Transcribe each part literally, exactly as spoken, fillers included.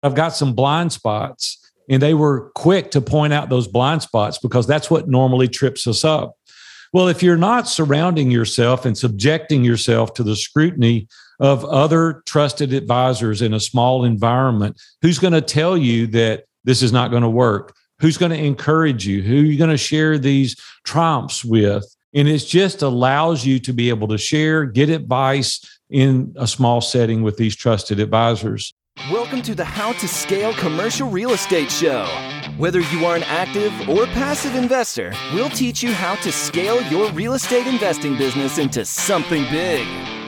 I've got some blind spots. And they were quick to point out those blind spots because that's what normally trips us up. Well, if you're not surrounding yourself and subjecting yourself to the scrutiny of other trusted advisors in a small environment, who's going to tell you that this is not going to work? Who's going to encourage you? Who are you going to share these triumphs with? And it just allows you to be able to share, get advice in a small setting with these trusted advisors. Welcome to the How to Scale Commercial Real Estate Show. Whether you are an active or passive investor, we'll teach you how to scale your real estate investing business into something big.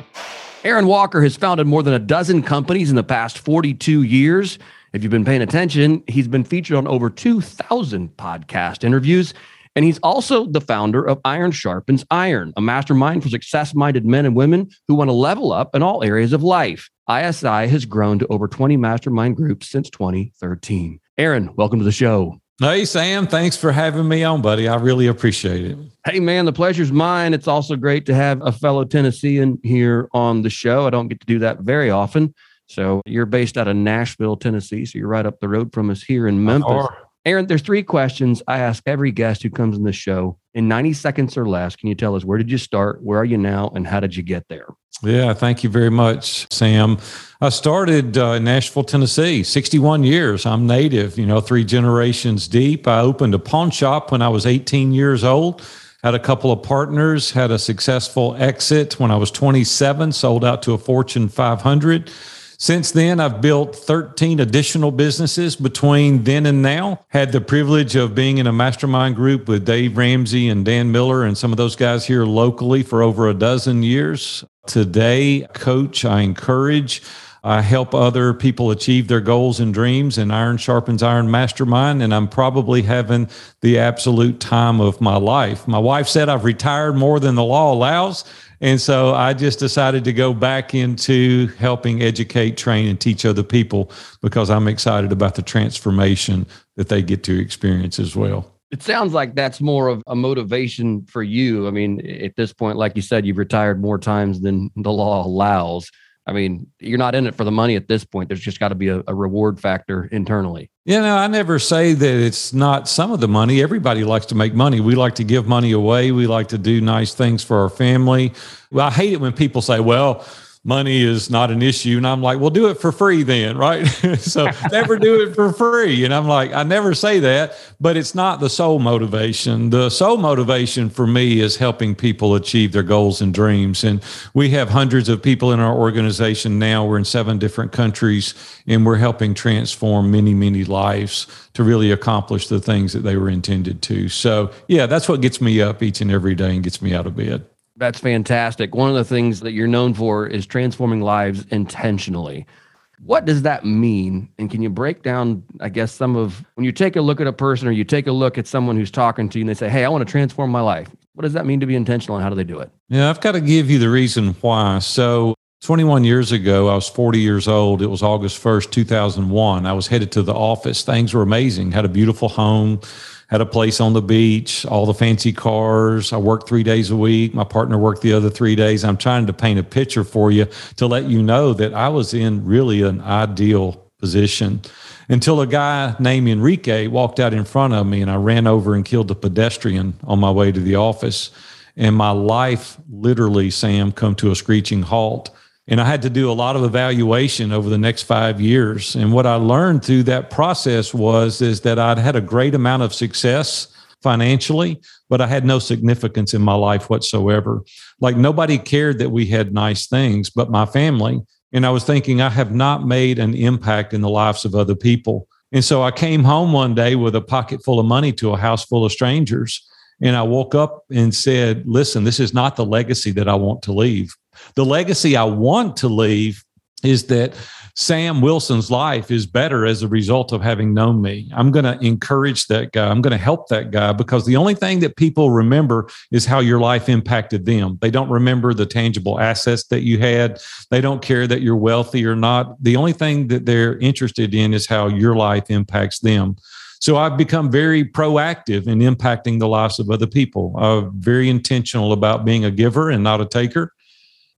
Aaron Walker has founded more than a dozen companies in the past forty-two years. If you've been paying attention, he's been featured on over two thousand podcast interviews. And he's also the founder of Iron Sharpens Iron, a mastermind for success-minded men and women who want to level up in all areas of life. I S I has grown to over twenty mastermind groups since twenty thirteen. Aaron, welcome to the show. Hey, Sam. Thanks for having me on, buddy. I really appreciate it. Hey, man, the pleasure's mine. It's also great to have a fellow Tennessean here on the show. I don't get to do that very often. So you're based out of Nashville, Tennessee. So you're right up the road from us here in Memphis. Oh. Aaron, there's three questions I ask every guest who comes in the show. In ninety seconds or less, can you tell us where did you start, where are you now, and how did you get there? Yeah, thank you very much, Sam. I started uh, in Nashville, Tennessee, sixty-one years. I'm native, you know, three generations deep. I opened a pawn shop when I was eighteen years old. Had a couple of partners, had a successful exit when I was twenty-seven, sold out to a Fortune five hundred. Since then, I've built thirteen additional businesses between then and now. Had the privilege of being in a mastermind group with Dave Ramsey and Dan Miller and some of those guys here locally for over a dozen years. Today, coach, I encourage, I help other people achieve their goals and dreams in Iron Sharpens Iron Mastermind, and I'm probably having the absolute time of my life. My wife said I've retired more than the law allows. And so I just decided to go back into helping educate, train, and teach other people because I'm excited about the transformation that they get to experience as well. It sounds like that's more of a motivation for you. I mean, at this point, like you said, you've retired more times than the law allows. I mean, you're not in it for the money at this point. There's just got to be a, a reward factor internally. You know, I never say that it's not some of the money. Everybody likes to make money. We like to give money away. We like to do nice things for our family. Well, I hate it when people say, well, money is not an issue. And I'm like, well, do it for free then, right? So never do it for free. And I'm like, I never say that, but it's not the sole motivation. The sole motivation for me is helping people achieve their goals and dreams. And we have hundreds of people in our organization now. We're in seven different countries, and we're helping transform many, many lives to really accomplish the things that they were intended to. So yeah, that's what gets me up each and every day and gets me out of bed. That's fantastic. One of the things that you're known for is transforming lives intentionally. What does that mean? And can you break down, I guess, some of when you take a look at a person or you take a look at someone who's talking to you and they say, hey, I want to transform my life. What does that mean to be intentional and how do they do it? Yeah, I've got to give you the reason why. So twenty-one years ago, I was forty years old. It was August first, two thousand one. I was headed to the office. Things were amazing. Had a beautiful home. Had a place on the beach, all the fancy cars. I worked three days a week. My partner worked the other three days. I'm trying to paint a picture for you to let you know that I was in really an ideal position until a guy named Enrique walked out in front of me and I ran over and killed a pedestrian on my way to the office. And my life literally, Sam, come to a screeching halt. And I had to do a lot of evaluation over the next five years. And what I learned through that process was is that I'd had a great amount of success financially, but I had no significance in my life whatsoever. Like nobody cared that we had nice things, but my family. And I was thinking, I have not made an impact in the lives of other people. And so I came home one day with a pocket full of money to a house full of strangers. And I woke up and said, listen, this is not the legacy that I want to leave. The legacy I want to leave is that Sam Wilson's life is better as a result of having known me. I'm going to encourage that guy. I'm going to help that guy because the only thing that people remember is how your life impacted them. They don't remember the tangible assets that you had. They don't care that you're wealthy or not. The only thing that they're interested in is how your life impacts them. So I've become very proactive in impacting the lives of other people. I'm very intentional about being a giver and not a taker.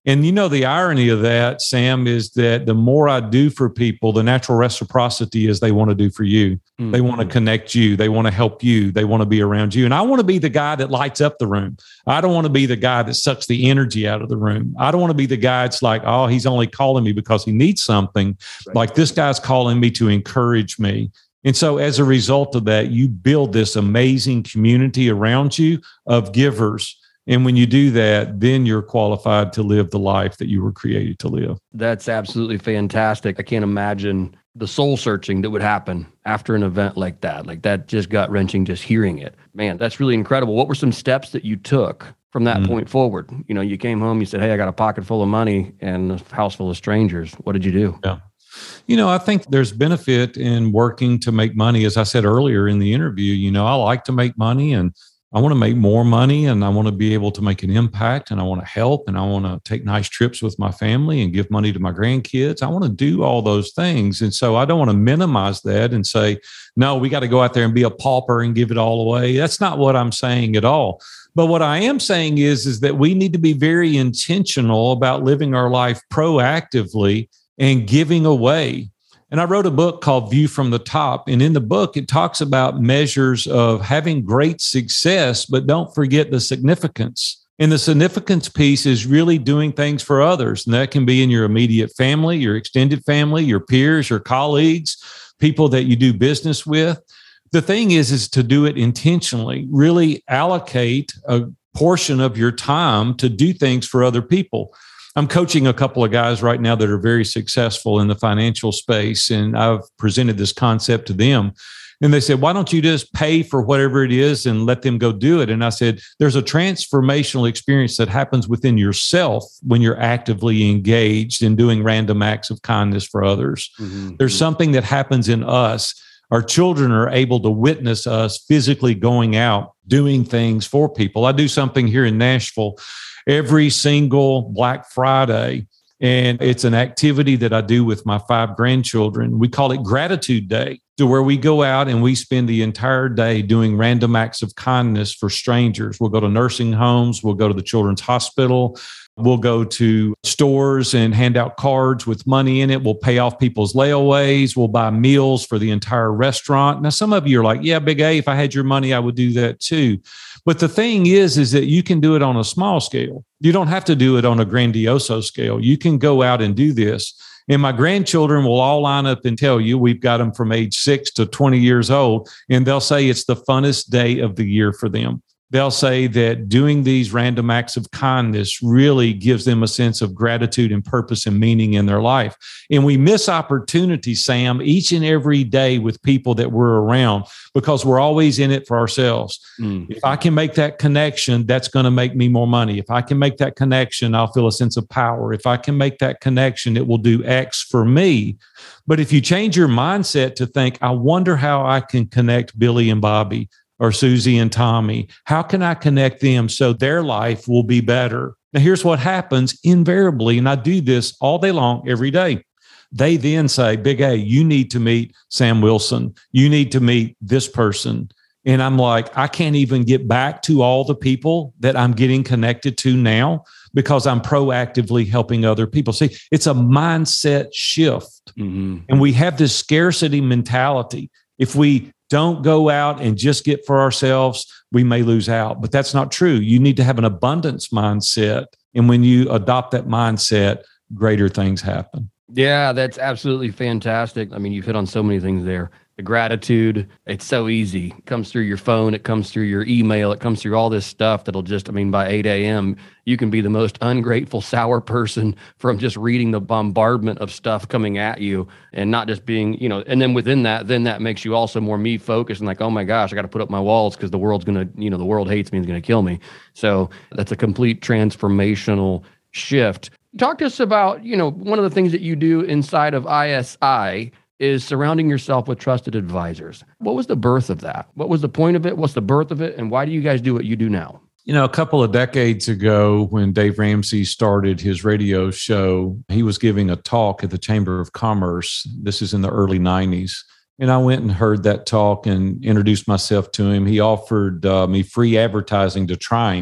And you know, the irony of that, Sam, is that the more I do for people, the natural reciprocity is they want to do for you. Mm-hmm. They want to connect you. They want to help you. They want to be around you. And I want to be the guy that lights up the room. I don't want to be the guy that sucks the energy out of the room. I don't want to be the guy that's like, oh, he's only calling me because he needs something. Right. Like this guy's calling me to encourage me. And so as a result of that, you build this amazing community around you of givers. And when you do that, then you're qualified to live the life that you were created to live. That's absolutely fantastic. I can't imagine the soul searching that would happen after an event like that. Like that just gut wrenching, just hearing it. Man, that's really incredible. What were some steps that you took from that mm-hmm. point forward? You know, you came home, you said, hey, I got a pocket full of money and a house full of strangers. What did you do? Yeah. You know, I think there's benefit in working to make money. As I said earlier in the interview, you know, I like to make money and I want to make more money and I want to be able to make an impact and I want to help and I want to take nice trips with my family and give money to my grandkids. I want to do all those things. And so I don't want to minimize that and say, no, we got to go out there and be a pauper and give it all away. That's not what I'm saying at all. But what I am saying is, is that we need to be very intentional about living our life proactively and giving away. And I wrote a book called View from the Top. And in the book, it talks about measures of having great success, but don't forget the significance. And the significance piece is really doing things for others. And that can be in your immediate family, your extended family, your peers, your colleagues, people that you do business with. The thing is, is to do it intentionally, really allocate a portion of your time to do things for other people. I'm coaching a couple of guys right now that are very successful in the financial space, and I've presented this concept to them. And they said, why don't you just pay for whatever it is and let them go do it? And I said, there's a transformational experience that happens within yourself when you're actively engaged in doing random acts of kindness for others. Mm-hmm. There's something that happens in us. Our children are able to witness us physically going out, doing things for people. I do something here in Nashville every single Black Friday. And it's an activity that I do with my five grandchildren. We call it Gratitude Day, to where we go out and we spend the entire day doing random acts of kindness for strangers. We'll go to nursing homes. We'll go to the children's hospital. We'll go to stores and hand out cards with money in it. We'll pay off people's layaways. We'll buy meals for the entire restaurant. Now, some of you are like, yeah, Big A, if I had your money, I would do that too. But the thing is, is that you can do it on a small scale. You don't have to do it on a grandioso scale. You can go out and do this. And my grandchildren will all line up and tell you, we've got them from age six to twenty years old, and they'll say it's the funnest day of the year for them. They'll say that doing these random acts of kindness really gives them a sense of gratitude and purpose and meaning in their life. And we miss opportunities, Sam, each and every day with people that we're around because we're always in it for ourselves. Mm. If I can make that connection, that's going to make me more money. If I can make that connection, I'll feel a sense of power. If I can make that connection, it will do X for me. But if you change your mindset to think, I wonder how I can connect Billy and Bobby, or Susie and Tommy, how can I connect them so their life will be better? Now, here's what happens invariably, and I do this all day long, every day. They then say, Big A, you need to meet Sam Wilson. You need to meet this person. And I'm like, I can't even get back to all the people that I'm getting connected to now because I'm proactively helping other people. See, it's a mindset shift. Mm-hmm. And we have this scarcity mentality. If we don't go out and just get for ourselves, we may lose out. But that's not true. You need to have an abundance mindset. And when you adopt that mindset, greater things happen. Yeah, that's absolutely fantastic. I mean, you've hit on so many things there. The gratitude, it's so easy. It comes through your phone. It comes through your email. It comes through all this stuff that'll just, I mean, by eight a.m., you can be the most ungrateful, sour person from just reading the bombardment of stuff coming at you and not just being, you know, and then within that, then that makes you also more me focused and like, oh my gosh, I got to put up my walls because the world's going to, you know, the world hates me and is going to kill me. So that's a complete transformational shift. Talk to us about, you know, one of the things that you do inside of I S I is surrounding yourself with trusted advisors. What was the birth of that? What was the point of it? What's the birth of it? And why do you guys do what you do now? You know, a couple of decades ago, when Dave Ramsey started his radio show, he was giving a talk at the Chamber of Commerce. This is in the early nineties. And I went and heard that talk and introduced myself to him. He offered uh, me free advertising to try him.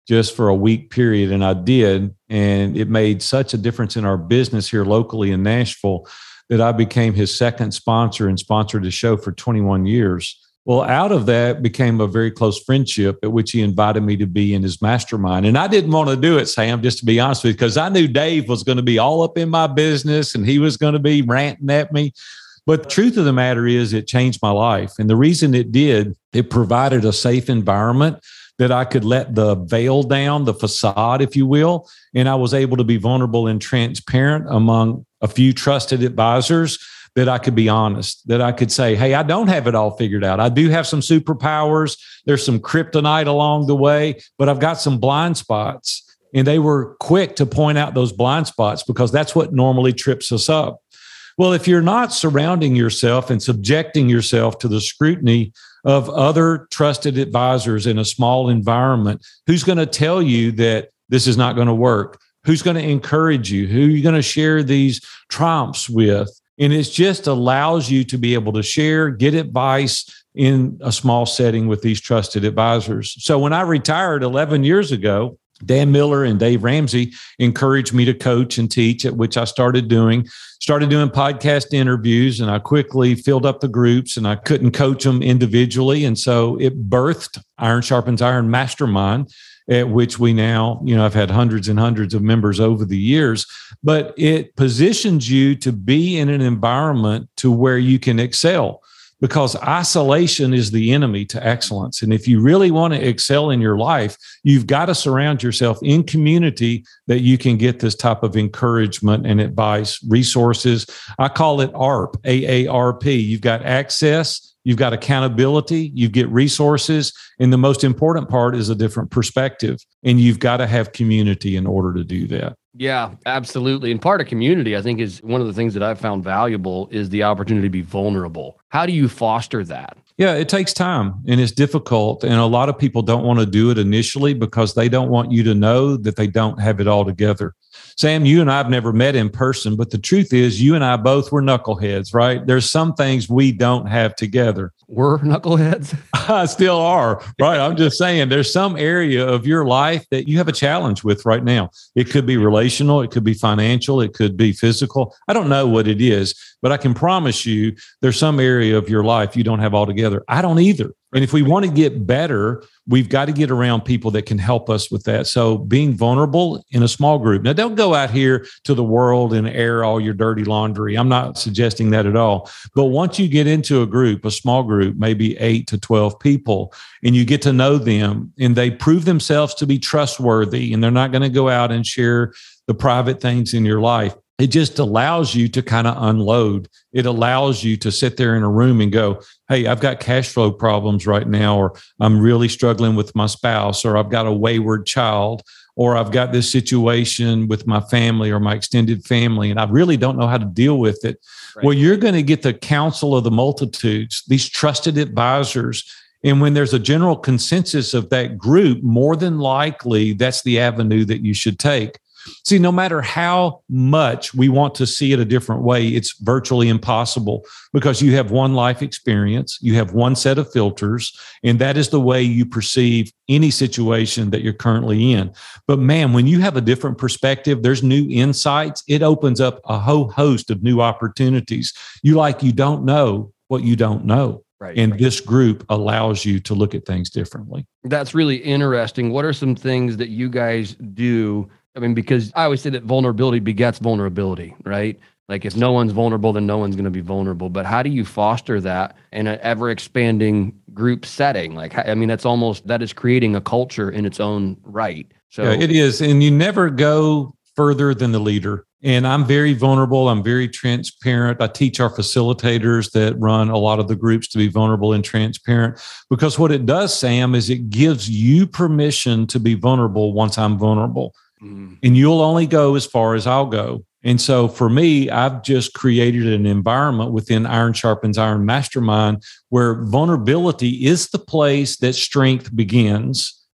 just for a week period. And I did. And it made such a difference in our business here locally in Nashville that I became his second sponsor and sponsored his show for twenty-one years. Well, out of that became a very close friendship at which he invited me to be in his mastermind. And I didn't want to do it, Sam, just to be honest with you, because I knew Dave was going to be all up in my business and he was going to be ranting at me. But the truth of the matter is it changed my life. And the reason it did, it provided a safe environment that I could let the veil down, the facade, if you will. And I was able to be vulnerable and transparent among a few trusted advisors, that I could be honest, that I could say, hey, I don't have it all figured out. I do have some superpowers. There's some kryptonite along the way, but I've got some blind spots. And they were quick to point out those blind spots because that's what normally trips us up. Well, if you're not surrounding yourself and subjecting yourself to the scrutiny of other trusted advisors in a small environment, who's going to tell you that this is not going to work? Who's going to encourage you? Who are you going to share these triumphs with? And it just allows you to be able to share, get advice in a small setting with these trusted advisors. So when I retired eleven years ago, Dan Miller and Dave Ramsey encouraged me to coach and teach, at which I started doing, started doing podcast interviews, and I quickly filled up the groups and I couldn't coach them individually. And so it birthed Iron Sharpens Iron Mastermind, at which we now, you know, I've had hundreds and hundreds of members over the years, but it positions you to be in an environment to where you can excel, because isolation is the enemy to excellence. And if you really want to excel in your life, you've got to surround yourself in community that you can get this type of encouragement and advice, resources. I call it A A R P, A A R P. You've got access, you've got accountability, you get resources, and the most important part is a different perspective. And you've got to have community in order to do that. Yeah, absolutely. And part of community, I think, is one of the things that I've found valuable is the opportunity to be vulnerable. How do you foster that? Yeah, it takes time and it's difficult. And a lot of people don't want to do it initially because they don't want you to know that they don't have it all together. Sam, you and I have never met in person, but the truth is you and I both were knuckleheads, right? There's some things we don't have together. We're knuckleheads? I still are, right? I'm just saying there's some area of your life that you have a challenge with right now. It could be relational, it could be financial, it could be physical. I don't know what it is, but I can promise you there's some area of your life you don't have all together. I don't either. And if we want to get better, we've got to get around people that can help us with that. So being vulnerable in a small group. Now, don't go out here to the world and air all your dirty laundry. I'm not suggesting that at all. But once you get into a group, a small group, maybe eight to twelve people, and you get to know them and they prove themselves to be trustworthy and they're not going to go out and share the private things in your life, it just allows you to kind of unload. It allows you to sit there in a room and go, hey, I've got cash flow problems right now, or I'm really struggling with my spouse, or I've got a wayward child, or I've got this situation with my family or my extended family, and I really don't know how to deal with it. Right. Well, you're going to get the counsel of the multitudes, these trusted advisors. And when there's a general consensus of that group, more than likely, that's the avenue that you should take. See, no matter how much we want to see it a different way, it's virtually impossible because you have one life experience, you have one set of filters, and that is the way you perceive any situation that you're currently in. But man, when you have a different perspective, there's new insights. It opens up a whole host of new opportunities. You like, you don't know what you don't know. Right, and right. This group allows you to look at things differently. That's really interesting. What are some things that you guys do? I mean, because I always say that vulnerability begets vulnerability, right? Like if no one's vulnerable, then no one's going to be vulnerable. But how do you foster that in an ever expanding group setting? Like, I mean, that's almost, that is creating a culture in its own right. So yeah, it is. And you never go further than the leader. And I'm very vulnerable. I'm very transparent. I teach our facilitators that run a lot of the groups to be vulnerable and transparent, because what it does, Sam, is it gives you permission to be vulnerable once I'm vulnerable. Mm. And you'll only go as far as I'll go. And so for me, I've just created an environment within Iron Sharpens Iron Mastermind where vulnerability is the place that strength begins.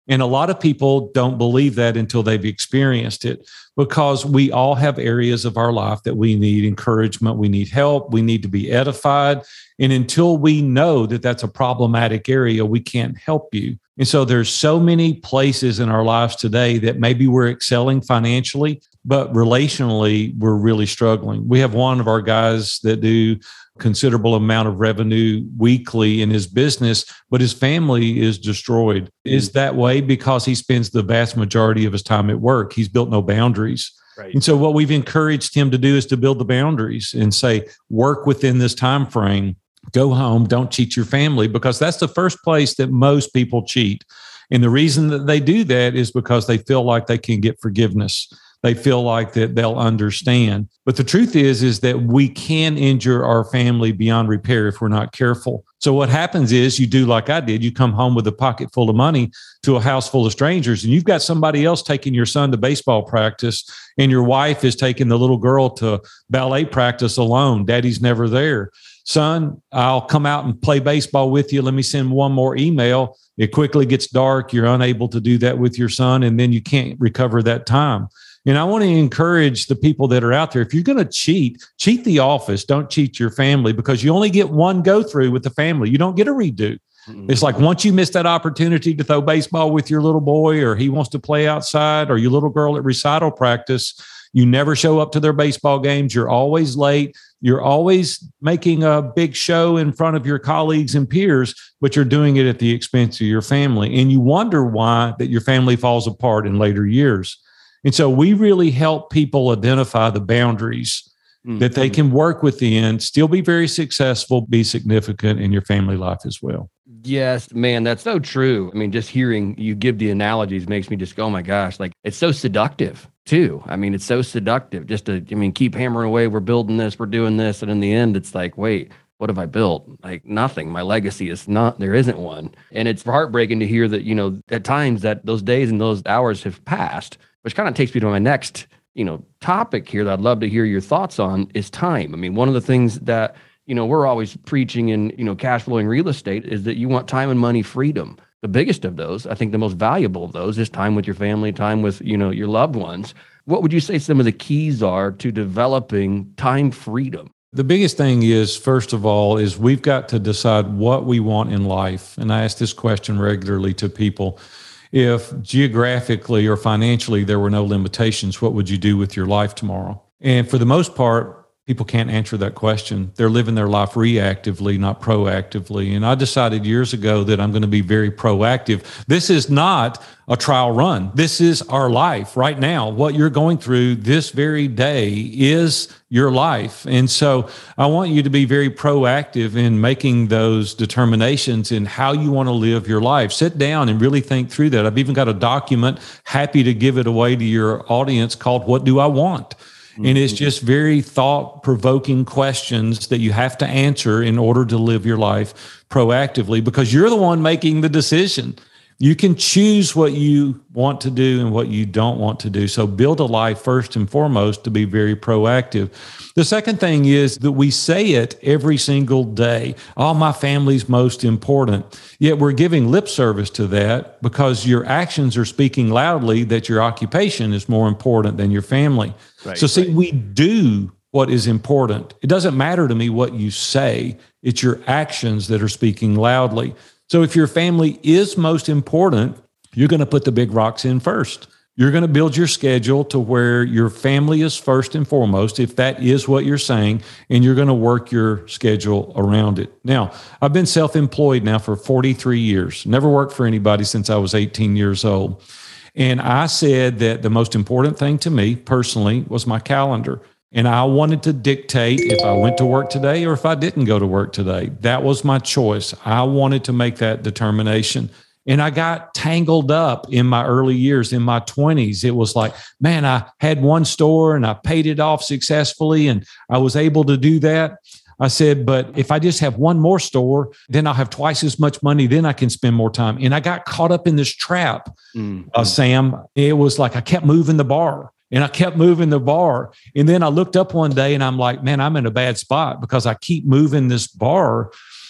And a lot of people don't believe that until they've experienced it, because we all have areas of our life that we need encouragement, we need help, we need to be edified. And until we know that that's a problematic area, we can't help you. And so there's so many places in our lives today that maybe we're excelling financially, but relationally, we're really struggling. We have one of our guys that do considerable amount of revenue weekly in his business, but his family is destroyed. Mm-hmm. Is that way because he spends the vast majority of his time at work. He's built no boundaries. Right. And so what we've encouraged him to do is to build the boundaries and say, work within this time frame, go home, don't cheat your family, because that's the first place that most people cheat. And the reason that they do that is because they feel like they can get forgiveness. They feel like that they'll understand. But the truth is, is that we can injure our family beyond repair if we're not careful. So what happens is you do like I did. You come home with a pocket full of money to a house full of strangers, and you've got somebody else taking your son to baseball practice, and your wife is taking the little girl to ballet practice alone. Daddy's never there. Son, I'll come out and play baseball with you. Let me send one more email. It quickly gets dark. You're unable to do that with your son, and then you can't recover that time. And I want to encourage the people that are out there, if you're going to cheat, cheat the office, don't cheat your family, because you only get one go through with the family. You don't get a redo. Mm-hmm. It's like once you miss that opportunity to throw baseball with your little boy, or he wants to play outside, or your little girl at recital practice, you never show up to their baseball games. You're always late. You're always making a big show in front of your colleagues and peers, but you're doing it at the expense of your family. And you wonder why that your family falls apart in later years. And so we really help people identify the boundaries mm-hmm. that they can work within, still be very successful, be significant in your family life as well. Yes, man, that's so true. I mean, just hearing you give the analogies makes me just go, oh my gosh, like it's so seductive too. I mean, it's so seductive just to, I mean, keep hammering away. We're building this, we're doing this. And in the end, it's like, wait, what have I built? Like nothing. My legacy is not, there isn't one. And it's heartbreaking to hear that, you know, at times that those days and those hours have passed, which kind of takes me to my next, you know, topic here that I'd love to hear your thoughts on is time. I mean, one of the things that, you know, we're always preaching in, you know, cash flowing real estate is that you want time and money freedom. The biggest of those, I think the most valuable of those is time with your family, time with, you know, your loved ones. What would you say some of the keys are to developing time freedom? The biggest thing is, first of all, is we've got to decide what we want in life. And I ask this question regularly to people. If geographically or financially there were no limitations, what would you do with your life tomorrow? And for the most part, people can't answer that question. They're living their life reactively, not proactively. And I decided years ago that I'm going to be very proactive. This is not a trial run. This is our life right now. What you're going through this very day is your life. And so I want you to be very proactive in making those determinations in how you want to live your life. Sit down and really think through that. I've even got a document, happy to give it away to your audience, called What Do I Want? And it's just very thought-provoking questions that you have to answer in order to live your life proactively, because you're the one making the decision. You can choose what you want to do and what you don't want to do. So build a life first and foremost to be very proactive. The second thing is that we say it every single day. Oh, my family's most important. Yet we're giving lip service to that because your actions are speaking loudly that your occupation is more important than your family. Right, so see, right. we do what is important. It doesn't matter to me what you say. It's your actions that are speaking loudly. So if your family is most important, you're going to put the big rocks in first. You're going to build your schedule to where your family is first and foremost, if that is what you're saying, and you're going to work your schedule around it. Now, I've been self-employed now for forty-three years, never worked for anybody since I was eighteen years old. And I said that the most important thing to me personally was my calendar. And I wanted to dictate if I went to work today or if I didn't go to work today. That was my choice. I wanted to make that determination. And I got tangled up in my early years, in my twenties. It was like, man, I had one store and I paid it off successfully and I was able to do that. I said, but if I just have one more store, then I'll have twice as much money. Then I can spend more time. And I got caught up in this trap, mm-hmm. uh, Sam. It was like I kept moving the bar. And I kept moving the bar. And then I looked up one day and I'm like, man, I'm in a bad spot because I keep moving this bar.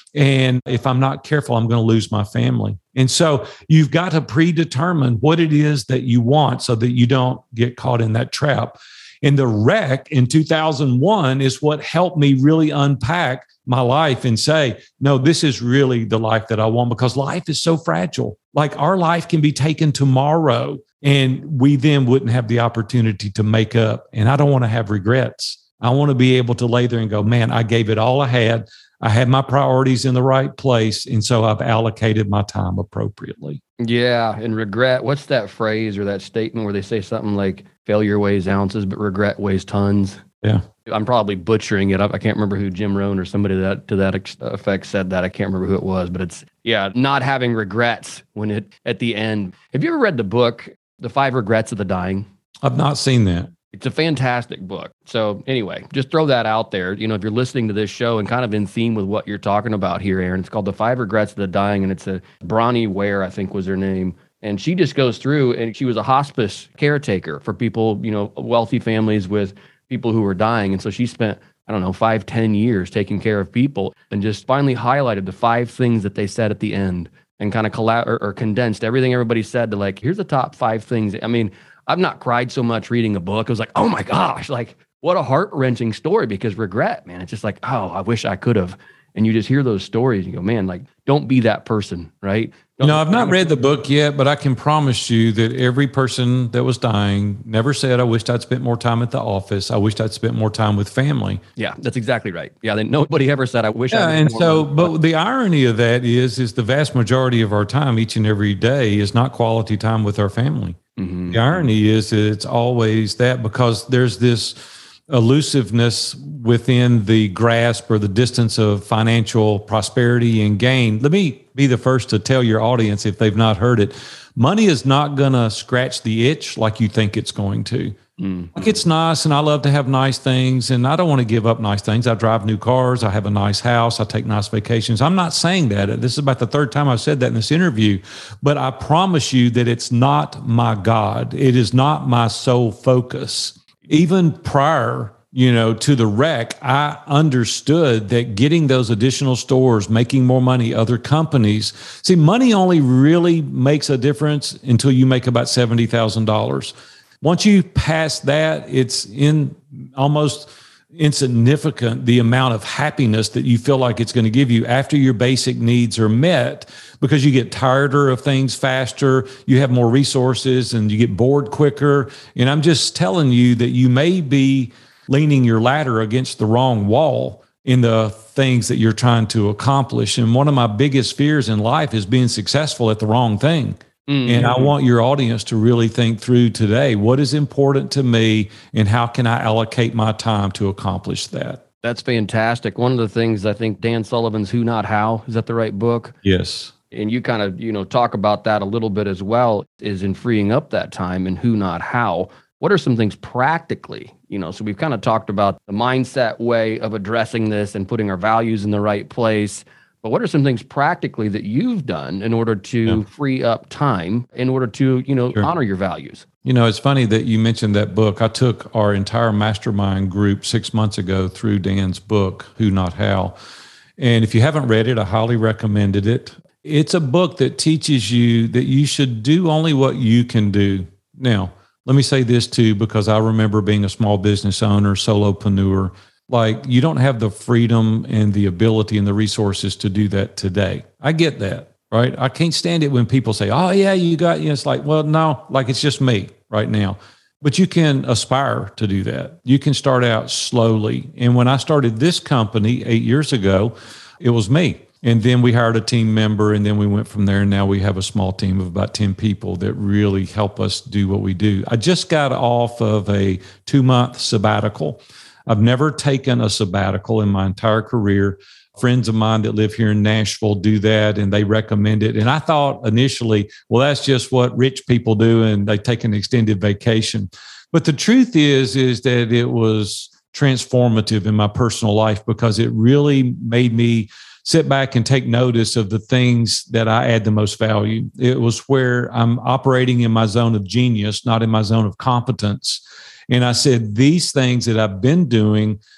And if I'm not careful, I'm going to lose my family. And so you've got to predetermine what it is that you want so that you don't get caught in that trap. And the wreck in two thousand one is what helped me really unpack my life and say, no, this is really the life that I want, because life is so fragile. Like our life can be taken tomorrow and we then wouldn't have the opportunity to make up. And I don't want to have regrets. I want to be able to lay there and go, man, I gave it all I had. I had my priorities in the right place. And so I've allocated my time appropriately. Yeah. And regret, what's that phrase or that statement where they say something like failure weighs ounces, but regret weighs tons? Yeah. I'm probably butchering it. I, I can't remember who Jim Rohn or somebody that to that ex- effect said that. I can't remember who it was, but it's, yeah, not having regrets when it, at the end. Have you ever read the book, The Five Regrets of the Dying? I've not seen that. It's a fantastic book. So anyway, just throw that out there. You know, if you're listening to this show and kind of in theme with what you're talking about here, Aaron, it's called The Five Regrets of the Dying. And it's a Bronnie Ware, I think was her name. And she just goes through, and she was a hospice caretaker for people, you know, wealthy families with people who were dying. And so she spent, I don't know, five, ten years taking care of people, and just finally highlighted the five things that they said at the end and kind of collab- or, or condensed everything everybody said to like, here's the top five things. I mean, I've not cried so much reading a book. It was like, oh my gosh, like what a heart-wrenching story, because regret, man, it's just like, oh, I wish I could have. And you just hear those stories and you go, man, like, don't be that person, right? Don't no, I've not read the book yet, but I can promise you that every person that was dying never said, I wished I'd spent more time at the office. I wished I'd spent more time with family. Yeah, that's exactly right. Yeah, then nobody ever said, I wish yeah, I and so, but the irony of that is, is the vast majority of our time each and every day is not quality time with our family. Mm-hmm. The irony is that it's always that, because there's this elusiveness within the grasp or the distance of financial prosperity and gain. Let me be the first to tell your audience, if they've not heard it, money is not going to scratch the itch like you think it's going to. Mm-hmm. Like, it's nice, and I love to have nice things, and I don't want to give up nice things. I drive new cars. I have a nice house. I take nice vacations. I'm not saying that. This is about the third time I've said that in this interview, but I promise you that it's not my God. It is not my sole focus. Even prior, you know, to the wreck, I understood that getting those additional stores, making more money, other companies. See, money only really makes a difference until you make about seventy thousand dollars. Once you pass that, it's in almost insignificant, the amount of happiness that you feel like it's going to give you after your basic needs are met, because you get tireder of things faster, you have more resources, and you get bored quicker. And I'm just telling you that you may be leaning your ladder against the wrong wall in the things that you're trying to accomplish. And one of my biggest fears in life is being successful at the wrong thing. Mm-hmm. And I want your audience to really think through today, what is important to me and how can I allocate my time to accomplish that? That's fantastic. One of the things, I think Dan Sullivan's Who Not How, is that the right book? Yes. And you kind of, you know, talk about that a little bit as well, is in freeing up that time and who, not how. What are some things practically, you know, so we've kind of talked about the mindset way of addressing this and putting our values in the right place. But what are some things practically that you've done in order to yeah. free up time in order to, you know, sure. honor your values? You know, it's funny that you mentioned that book. I took our entire mastermind group six months ago through Dan's book, Who Not How. And if you haven't read it, I highly recommended it. It's a book that teaches you that you should do only what you can do. Now, let me say this too, because I remember being a small business owner, solopreneur. Like, you don't have the freedom and the ability and the resources to do that today. I get that, right? I can't stand it when people say, oh yeah, you got, you know, it's like, well, no, like it's just me right now. But you can aspire to do that. You can start out slowly. And when I started this company eight years ago, it was me. And then we hired a team member, and then we went from there. And now we have a small team of about ten people that really help us do what we do. I just got off of a two-month sabbatical. I've never taken a sabbatical in my entire career. Friends of mine that live here in Nashville do that, and they recommend it. And I thought initially, well, that's just what rich people do, and they take an extended vacation. But the truth is, is that it was transformative in my personal life, because it really made me sit back and take notice of the things that I add the most value. It was where I'm operating in my zone of genius, not in my zone of competence. And I said, these things that I've been doing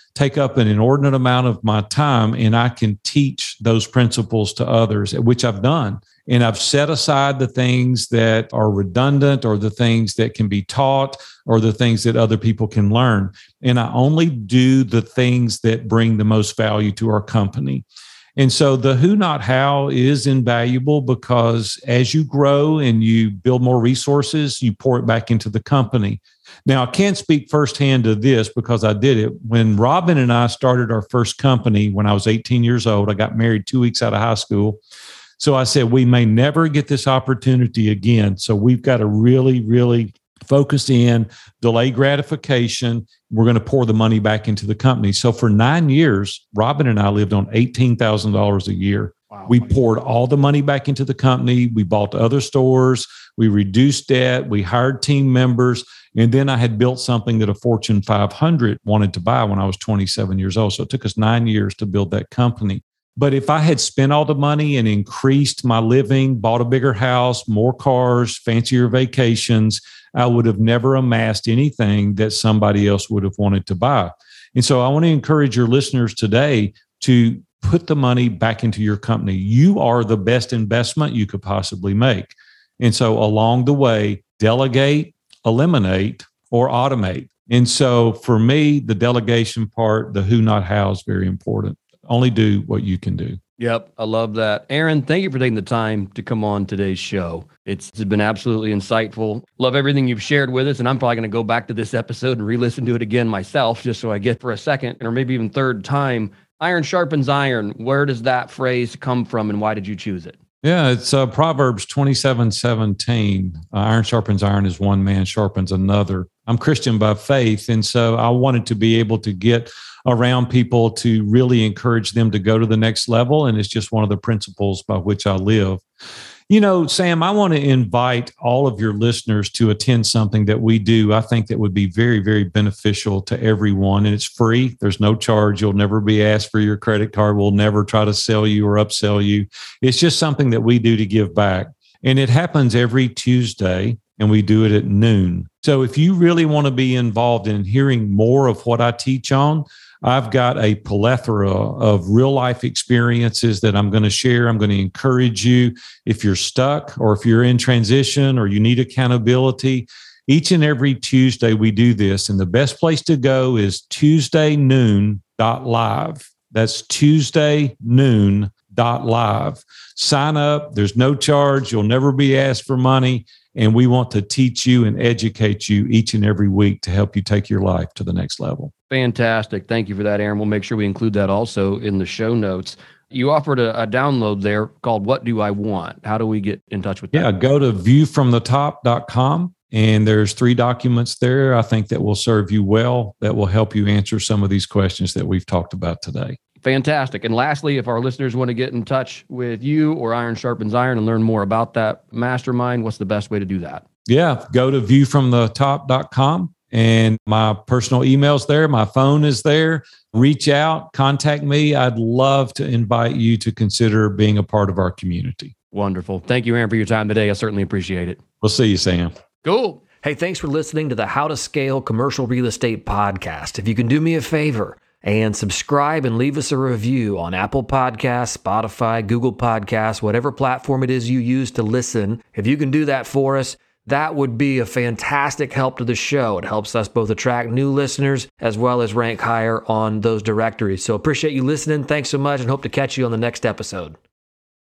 take up an inordinate amount of my time and I can teach those principles to others, which I've done. And I've set aside the things that are redundant or the things that can be taught or the things that other people can learn. And I only do the things that bring the most value to our company. And so the who, not how is invaluable because as you grow and you build more resources, you pour it back into the company. Now, I can't speak firsthand to this because I did it. When Robin and I started our first company when I was eighteen years old, I got married two weeks out of high school. So I said, we may never get this opportunity again. So we've got to really, really focus in, delay gratification. We're going to pour the money back into the company. So for nine years, Robin and I lived on eighteen thousand dollars a year. Wow. We poured all the money back into the company. We bought other stores. We reduced debt. We hired team members. And then I had built something that a Fortune five hundred wanted to buy when I was twenty-seven years old. So it took us nine years to build that company. But if I had spent all the money and increased my living, bought a bigger house, more cars, fancier vacations, I would have never amassed anything that somebody else would have wanted to buy. And so I want to encourage your listeners today to put the money back into your company. You are the best investment you could possibly make. And so along the way, delegate, eliminate, or automate. And so for me, the delegation part, the who, not how is very important. Only do what you can do. Yep. I love that. Aaron, thank you for taking the time to come on today's show. It's, it's been absolutely insightful. Love everything you've shared with us. And I'm probably going to go back to this episode and re-listen to it again myself, just so I get for a second or maybe even third time. Iron sharpens iron. Where does that phrase come from and why did you choose it? Yeah, it's uh, Proverbs twenty-seven seventeen. Uh, iron sharpens iron as one man sharpens another. I'm Christian by faith. And so I wanted to be able to get around people to really encourage them to go to the next level. And it's just one of the principles by which I live. You know, Sam, I want to invite all of your listeners to attend something that we do. I think that would be very, very beneficial to everyone. And it's free. There's no charge. You'll never be asked for your credit card. We'll never try to sell you or upsell you. It's just something that we do to give back. And it happens every Tuesday, and we do it at noon. So if you really want to be involved in hearing more of what I teach on, I've got a plethora of real life experiences that I'm going to share. I'm going to encourage you if you're stuck or if you're in transition or you need accountability. Each and every Tuesday we do this. And the best place to go is tuesday noon dot live. That's tuesday noon dot live. Sign up. There's no charge. You'll never be asked for money. And we want to teach you and educate you each and every week to help you take your life to the next level. Fantastic. Thank you for that, Aaron. We'll make sure we include that also in the show notes. You offered a, a download there called What Do I Want? How do we get in touch with that? Yeah, go to view from the top dot com. And there's three documents there, I think, that will serve you well, that will help you answer some of these questions that we've talked about today. Fantastic. And lastly, if our listeners want to get in touch with you or Iron Sharpens Iron and learn more about that mastermind, what's the best way to do that? Yeah, go to view from the top dot com. And my personal email's there. My phone is there. Reach out, contact me. I'd love to invite you to consider being a part of our community. Wonderful. Thank you, Aaron, for your time today. I certainly appreciate it. We'll see you, Sam. Cool. Hey, thanks for listening to the How to Scale Commercial Real Estate podcast. If you can do me a favor and subscribe and leave us a review on Apple Podcasts, Spotify, Google Podcasts, whatever platform it is you use to listen, if you can do that for us, that would be a fantastic help to the show. It helps us both attract new listeners as well as rank higher on those directories. So appreciate you listening. Thanks so much and hope to catch you on the next episode.